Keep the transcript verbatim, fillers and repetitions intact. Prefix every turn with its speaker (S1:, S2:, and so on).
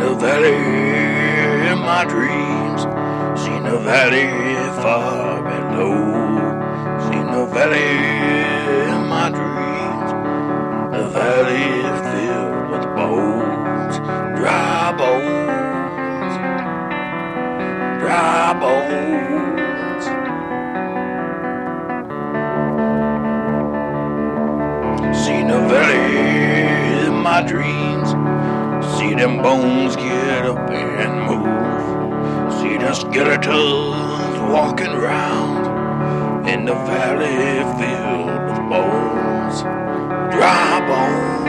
S1: the valley in my dreams. Seen the valley far below. Seen the valley in my dreams. The valley filled with bones, dry bones, dry bones. Seen the valley in my dreams. See them bones get up and move. See the skeletons walking round in the valley filled with bones, dry bones.